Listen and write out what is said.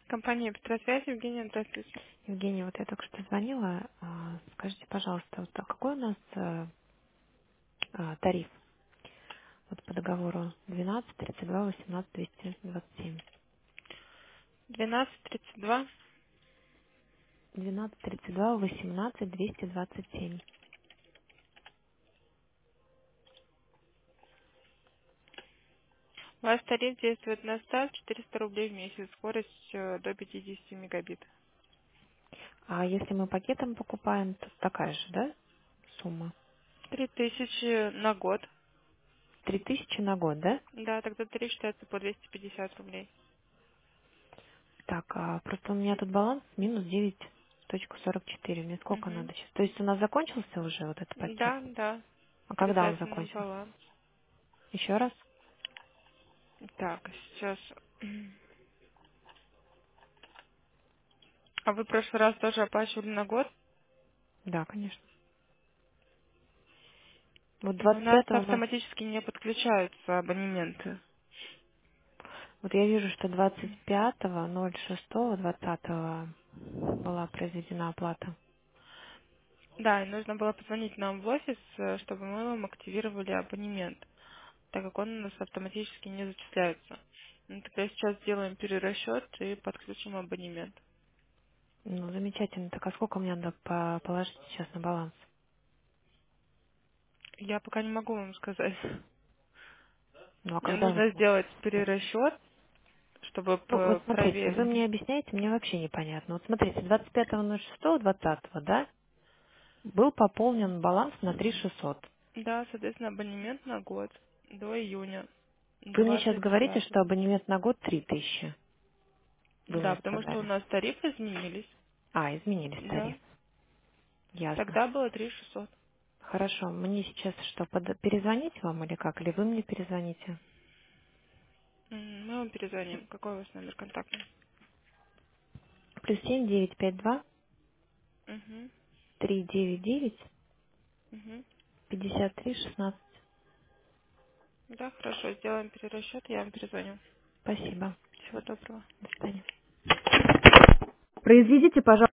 Компания Петросвязь, Евгения, здравствуйте. Евгения, вот я только что звонила. Скажите, пожалуйста, вот какой у нас тариф? Вот по договору 12, 32, 18, 227. 12:32. 12, 32, 18, 227. У вас тариф действует на старт 400 рублей в месяц, скорость до 50 мегабит. А если мы пакетом покупаем, то такая же, да, сумма? 3000 на год. 3000 на год, да? Да, тогда тариф считается по 250 рублей. Так, просто у меня тут баланс минус 9,44. Мне сколько Угу. надо сейчас? То есть у нас закончился уже вот этот пакет? Да, да. А когда он Отрицательный закончился? баланс. Еще раз? Так, сейчас. А вы в прошлый раз тоже оплачивали на год? Да, конечно. Вот Но у нас 25 у нас. автоматически не подключаются абонементы. Вот я вижу, что 25.06.20 была произведена оплата. Да, и нужно было позвонить нам в офис, чтобы мы вам активировали абонемент, так как он у нас автоматически не зачисляется. Ну, тогда сейчас сделаем перерасчет и подключим абонемент. Ну, замечательно. Так а сколько мне надо положить сейчас на баланс? Я пока не могу вам сказать. Ну, а Мне когда вы нужно сможете сделать сказать? перерасчет, чтобы Ну, вот смотрите, вы проверить. мне объясняете, мне вообще непонятно. Вот смотрите, 25.06.20, да, был пополнен баланс на 3600. Да, соответственно, абонемент на год до июня Вы мне сейчас говорите, 25. что абонемент на год 3000 вы Да, мне потому что у сказали. нас тарифы изменились. Изменились тариф. Да, Ясно. тогда было 3600. Хорошо. Мне сейчас что, перезвонить вам или как? Или вы мне перезвоните? Мы вам перезвоним. Какой у вас номер контактный? +7 952 Угу. 399 Угу. 53 16. Да, хорошо, сделаем перерасчет, я вам перезвоню. Спасибо. Всего доброго. До свидания. Произведите, пожалуйста.